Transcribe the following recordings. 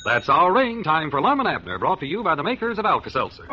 That's our ring. Time for Lum and Abner, brought to you by the makers of Alka-Seltzer.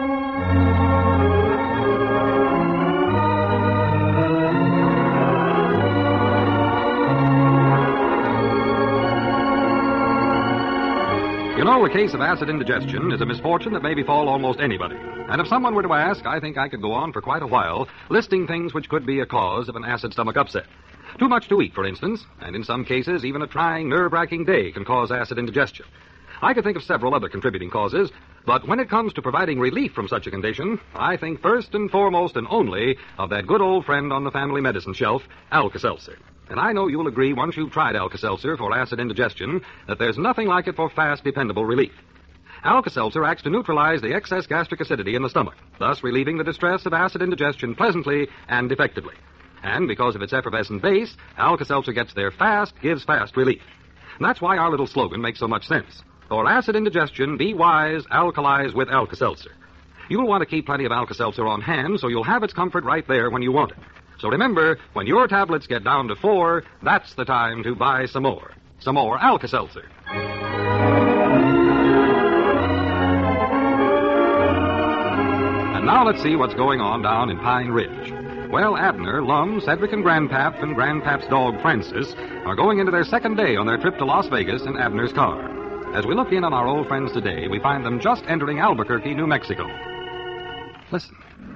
You know, a case of acid indigestion is a misfortune that may befall almost anybody. And if someone were to ask, I think I could go on for quite a while listing things which could be a cause of an acid stomach upset. Too much to eat, for instance, and in some cases, even a trying, nerve-wracking day can cause acid indigestion. I could think of several other contributing causes, but when it comes to providing relief from such a condition, I think first and foremost and only of that good old friend on the family medicine shelf, Alka-Seltzer. And I know you'll agree once you've tried Alka-Seltzer for acid indigestion that there's nothing like it for fast, dependable relief. Alka-Seltzer acts to neutralize the excess gastric acidity in the stomach, thus relieving the distress of acid indigestion pleasantly and effectively. And because of its effervescent base, Alka-Seltzer gets there fast, gives fast relief. And that's why our little slogan makes so much sense. For acid indigestion, be wise, alkalize with Alka-Seltzer. You'll want to keep plenty of Alka-Seltzer on hand so you'll have its comfort right there when you want it. So remember, when your tablets get down to 4, that's the time to buy some more. Some more Alka-Seltzer. And now let's see what's going on down in Pine Ridge. Well, Abner, Lum, Cedric, and Grandpap and Grandpap's dog, Francis, are going into their second day on their trip to Las Vegas in Abner's car. As we look in on our old friends today, we find them just entering Albuquerque, New Mexico. Listen.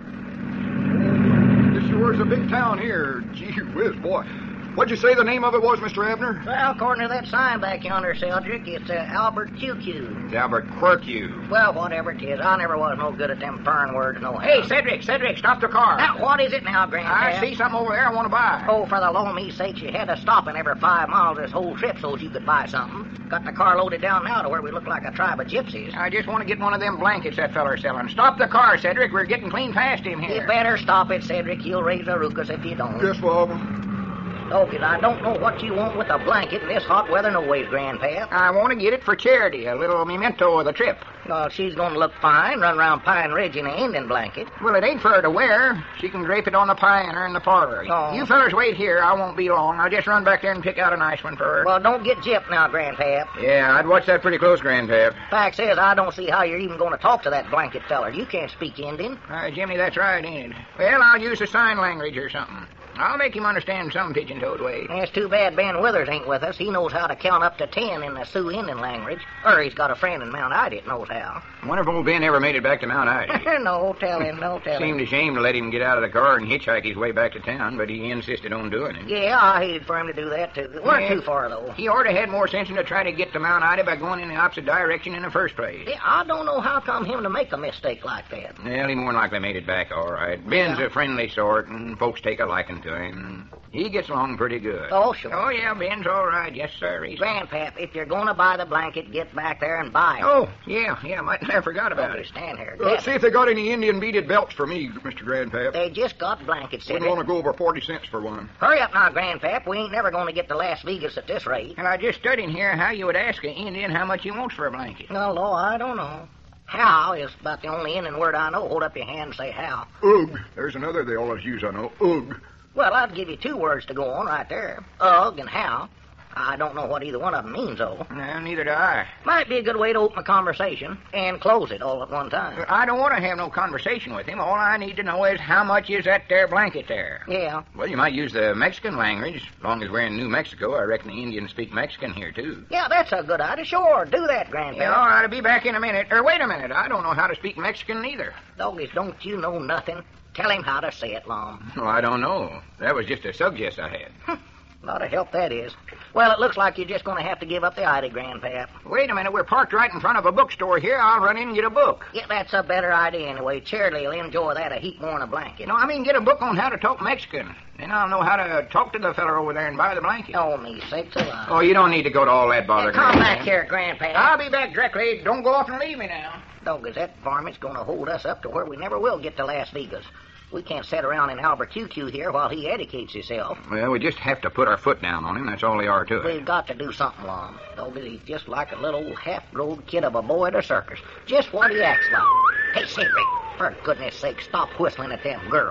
This sure is a big town here. Gee whiz, boy. What'd you say the name of it was, Mr. Abner? Well, according to that sign back yonder, Cedric, it's Albuquerque. It's Albuquerque. Well, whatever it is, I never was no good at them foreign words, no. Hey, Cedric, stop the car. Now, what is it now, Grandpa? I see something over there I want to buy. Oh, for the low-me sakes, you had to stop in every 5 miles this whole trip so you could buy something. Got the car loaded down now to where we look like a tribe of gypsies. I just want to get one of them blankets that feller's selling. Stop the car, Cedric. We're getting clean past him here. You better stop it, Cedric. He'll raise a ruckus if you don't. Yes, Bob. Okay, I don't know what you want with a blanket in this hot weather no ways, Grandpa. I want to get it for Charity, a little memento of the trip. Well, she's going to look fine, run around Pine Ridge in an Indian blanket. Well, it ain't for her to wear. She can drape it on the piano in the parlor. Oh. You fellers wait here. I won't be long. I'll just run back there and pick out a nice one for her. Well, don't get gypped now, Grandpa. Yeah, I'd watch that pretty close, Grandpap. Fact is, I don't see how you're even going to talk to that blanket feller. You can't speak Indian. Jimmy, that's right, ain't it? Well, I'll use the sign language or something. I'll make him understand some pigeon-toed way. It's too bad Ben Withers ain't with us. He knows how to count up to 10 in the Sioux Indian language. Or he's got a friend in Mount Ida that knows how. Wonder if old Ben ever made it back to Mount Ida. No, tell him. Seemed a shame to let him get out of the car and hitchhike his way back to town, but he insisted on doing it. Yeah, I hated for him to do that, too. It weren't too far, though. He ought to had more sense than to try to get to Mount Ida by going in the opposite direction in the first place. Yeah, I don't know how come him to make a mistake like that. Well, he more than likely made it back all right. Ben's a friendly sort, and folks take a liking to him. He gets along pretty good. Oh, sure. Oh, yeah, Ben's all right. Yes, sir. Grandpap, if you're going to buy the blanket, get back there and buy it. Oh, yeah, I forgot about it. Stand here. Let's see if they got any Indian beaded belts for me, Mr. Grandpap. They just got blankets, Wouldn't Cedric. want to go over 40 cents for one. Hurry up now, Grandpap. We ain't never going to get to Las Vegas at this rate. And I just stood in here how you would ask an Indian how much he wants for a blanket. No, I don't know. How is about the only Indian word I know. Hold up your hand and say how. Ugh. There's another they always use, I know. Ugh. Well, I'd give you 2 words to go on right there. Ugh and how. I don't know what either one of them means, though. No, neither do I. Might be a good way to open a conversation and close it all at one time. I don't want to have no conversation with him. All I need to know is how much is that there blanket there. Yeah. Well, you might use the Mexican language. As long as we're in New Mexico, I reckon the Indians speak Mexican here, too. Yeah, that's a good idea. Sure, do that, Grandpa. Yeah, all right, I'll be back in a minute. Or wait a minute. I don't know how to speak Mexican either. Doggies, don't you know nothing? Tell him how to say it, Lum. Oh, I don't know. That was just a suggest I had. Lot of help that is. Well, it looks like you're just going to have to give up the idea, Grandpap. Wait a minute. We're parked right in front of a bookstore here. I'll run in and get a book. Yeah, that's a better idea anyway. Charity will enjoy that a heap more than a blanket. No, I mean get a book on how to talk Mexican. Then I'll know how to talk to the fella over there and buy the blanket. Oh, me sakes alive. Oh, you don't need to go to all that bother. Come back here, Grandpap. I'll be back directly. Don't go off and leave me now. Doggies, that varmint's going to hold us up to where we never will get to Las Vegas. We can't sit around in Albuquerque here while he educates himself. Well, we just have to put our foot down on him. That's all they are to it. We've got to do something, Lum. Doggies, he's just like a little half-grown kid of a boy at a circus. Just what he acts like. Hey, Cedric, for goodness sake, stop whistling at them girls.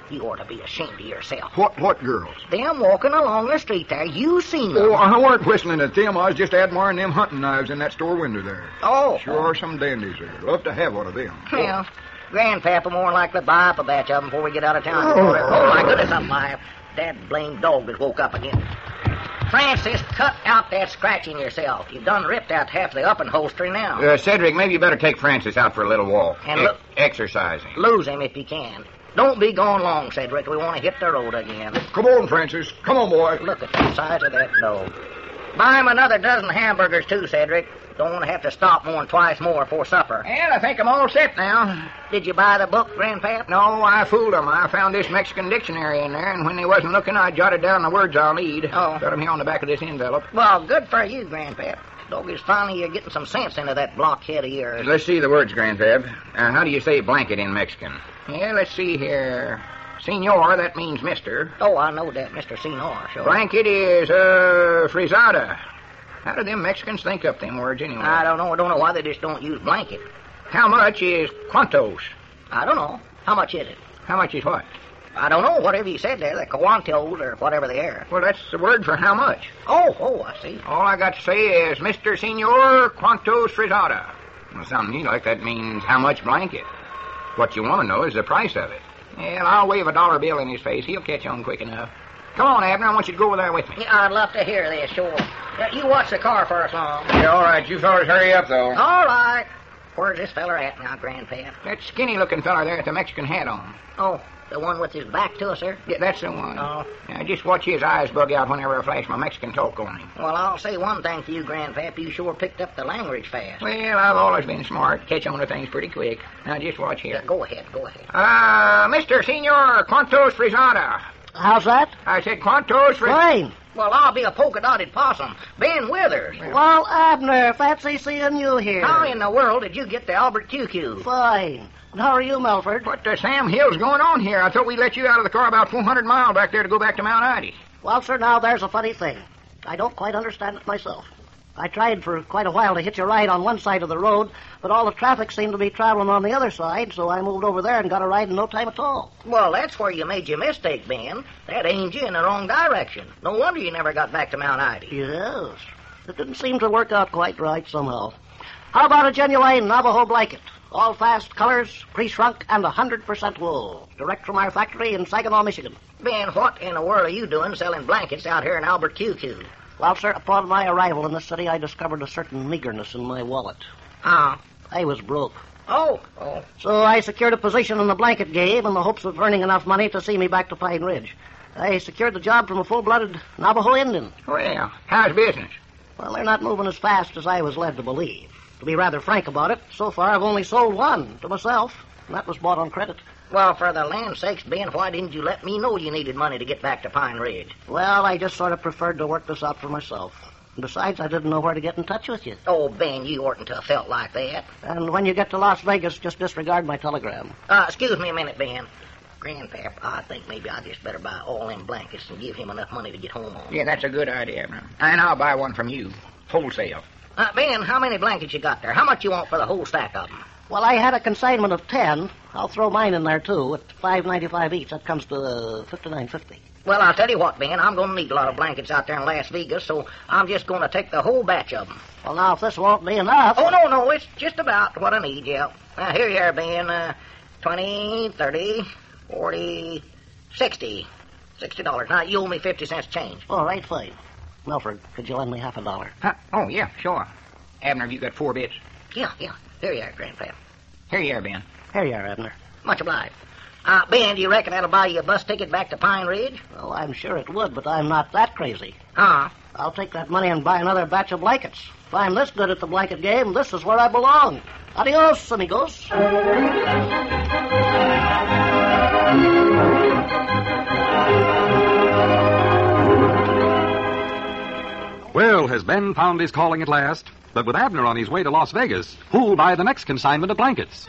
You ought to be ashamed of yourself. What girls? Them walking along the street there, you seen them. Oh, I weren't whistling at them. I was just admiring them hunting knives in that store window there. Oh. Sure are some dandies there. Love to have one of them. Well, Grandpap will more likely buy up a batch of them before we get out of town. Oh. Oh, my goodness, I'm alive. That blamed dog has woke up again. Francis, cut out that scratching yourself. You've done ripped out half the up and holstery now. Cedric, maybe you better take Francis out for a little walk. And look- exercising. Lose him if you can. Don't be gone long, Cedric. We want to hit the road again. Come on, Francis. Come on, boy. Look at the size of that dog. Buy him another dozen hamburgers, too, Cedric. Don't want to have to stop more than twice more before supper. And I think I'm all set now. Did you buy the book, Grandpap? No, I fooled him. I found this Mexican dictionary in there, and when they wasn't looking, I jotted down the words I'll need. Oh. Got them here on the back of this envelope. Well, good for you, Grandpap. Dog is finally you're getting some sense into that blockhead of yours. Let's see the words, Grandpap. How do you say blanket in Mexican? Yeah, let's see here. Senor, that means mister. Oh, I know that, Mr. Senor, sure. Blanket is, frisada. How do them Mexicans think up them words anyway? I don't know. I don't know why they just don't use blanket. How much is cuantos? I don't know. How much is it? How much is what? I don't know. Whatever you said there, the Coantos or whatever they are. Well, that's the word for how much. Oh, I see. All I got to say is, Mr. Senor, cuantos frisada. Well, sounding to me like that means how much blanket. What you want to know is the price of it. Well, I'll wave a dollar bill in his face. He'll catch on quick enough. Come on, Abner. I want you to go over there with me. Yeah, I'd love to hear this, sure. You watch the car for us, long. Yeah, all right. You fellas hurry up, though. All right. Where's this feller at now, Grandpap? That skinny-looking fella there with the Mexican hat on. Oh, the one with his back to us, sir? Yeah, that's the one. Oh. Now, just watch his eyes bug out whenever I flash my Mexican talk on him. Well, I'll say one thing to you, Grandpap. You sure picked up the language fast. Well, I've always been smart. Catch on to things pretty quick. Now, just watch here. Go ahead. Mr. Senor, cuantos frisada. How's that? I said cuantos frisada. Fine. Well, I'll be a polka-dotted possum. Ben Withers. Well, Abner, fancy seeing you here. How in the world did you get to Albert QQ? Fine. And how are you, Melford? What the Sam Hill's going on here? I thought we let you out of the car about 400 miles back there to go back to Mount Ida. Well, sir, now there's a funny thing. I don't quite understand it myself. I tried for quite a while to hitch a ride on one side of the road, but all the traffic seemed to be traveling on the other side, so I moved over there and got a ride in no time at all. Well, that's where you made your mistake, Ben. That aimed you in the wrong direction. No wonder you never got back to Mount Ida. Yes. It didn't seem to work out quite right somehow. How about a genuine Navajo blanket? All fast colors, pre-shrunk, and 100% wool. Direct from our factory in Saginaw, Michigan. Ben, what in the world are you doing selling blankets out here in Albert QQ? Well, sir, upon my arrival in the city, I discovered a certain meagerness in my wallet. Ah. I was broke. Oh. So I secured a position in the blanket game in the hopes of earning enough money to see me back to Pine Ridge. I secured the job from a full-blooded Navajo Indian. Well, how's business? Well, they're not moving as fast as I was led to believe. To be rather frank about it, so far I've only sold one to myself, and that was bought on credit. Well, for the land's sakes, Ben, why didn't you let me know you needed money to get back to Pine Ridge? Well, I just sort of preferred to work this out for myself. And besides, I didn't know where to get in touch with you. Oh, Ben, you oughtn't to have felt like that. And when you get to Las Vegas, just disregard my telegram. Excuse me a minute, Ben. Grandpap, I think maybe I just better buy all them blankets and give him enough money to get home on. Yeah, that's a good idea, Abner. And I'll buy one from you. Wholesale. Ben, how many blankets you got there? How much you want for the whole stack of them? Well, I had a consignment of 10. I'll throw mine in there, too, at $5.95 each. That comes to $59.50. Well, I'll tell you what, Ben, I'm going to need a lot of blankets out there in Las Vegas, so I'm just going to take the whole batch of them. Well, now, if this won't be enough... Oh, no, it's just about what I need, yeah. Here you are, Ben. 20, 30, 40, 60. $60. Now, you owe me 50 cents change. All right, fine. Melford, could you lend me $50? Huh? Oh, yeah, sure. Abner, have you got 4 bits? Yeah. Here you are, Grandpap. Here you are, Ben. Here you are, Abner. Much obliged. Ben, do you reckon that'll buy you a bus ticket back to Pine Ridge? Well, I'm sure it would, but I'm not that crazy. Uh-huh. I'll take that money and buy another batch of blankets. If I'm this good at the blanket game, this is where I belong. Adios, amigos. Well, has Ben found his calling at last? But with Abner on his way to Las Vegas, who'll buy the next consignment of blankets?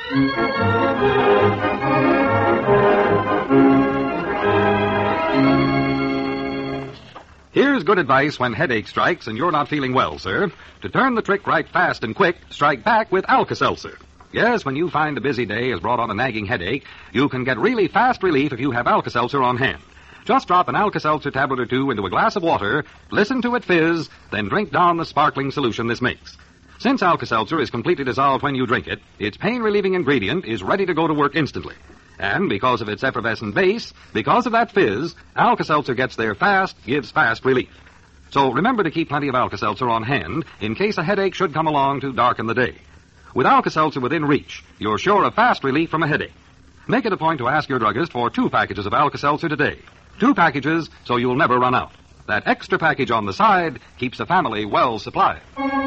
Here's good advice when headache strikes and you're not feeling well, sir. To turn the trick right fast and quick, strike back with Alka-Seltzer. Yes, when you find a busy day has brought on a nagging headache, you can get really fast relief if you have Alka-Seltzer on hand. Just drop an Alka-Seltzer tablet or two into a glass of water, listen to it fizz, then drink down the sparkling solution this makes. Since Alka-Seltzer is completely dissolved when you drink it, its pain-relieving ingredient is ready to go to work instantly. And because of its effervescent base, because of that fizz, Alka-Seltzer gets there fast, gives fast relief. So remember to keep plenty of Alka-Seltzer on hand in case a headache should come along to darken the day. With Alka-Seltzer within reach, you're sure of fast relief from a headache. Make it a point to ask your druggist for 2 packages of Alka-Seltzer today. 2 packages so you'll never run out. That extra package on the side keeps the family well supplied.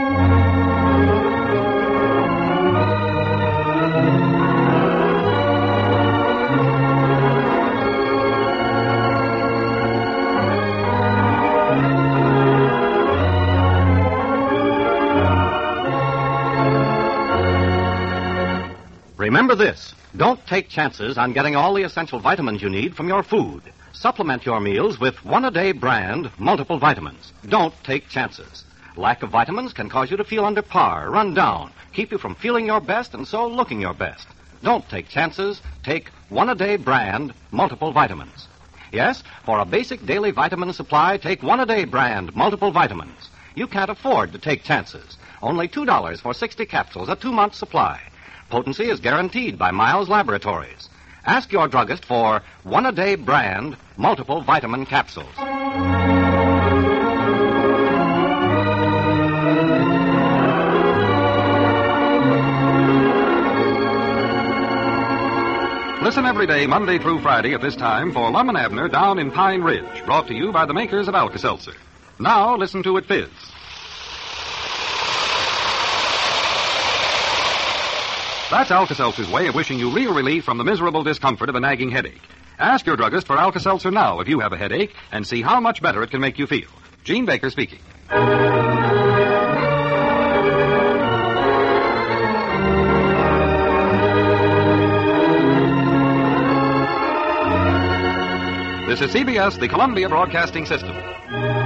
Remember this. Don't take chances on getting all the essential vitamins you need from your food. Supplement your meals with one-a-day brand multiple vitamins. Don't take chances. Lack of vitamins can cause you to feel under par, run down, keep you from feeling your best and so looking your best. Don't take chances. Take one-a-day brand multiple vitamins. Yes, for a basic daily vitamin supply, take one-a-day brand multiple vitamins. You can't afford to take chances. Only $2 for 60 capsules, a 2-month supply. Potency is guaranteed by Miles Laboratories. Ask your druggist for one-a-day brand multiple vitamin capsules. Listen every day, Monday through Friday at this time for Lum and Abner Down in Pine Ridge, brought to you by the makers of Alka-Seltzer. Now listen to it fizz. That's Alka-Seltzer's way of wishing you real relief from the miserable discomfort of a nagging headache. Ask your druggist for Alka-Seltzer now if you have a headache and see how much better it can make you feel. Gene Baker speaking. This is CBS, the Columbia Broadcasting System.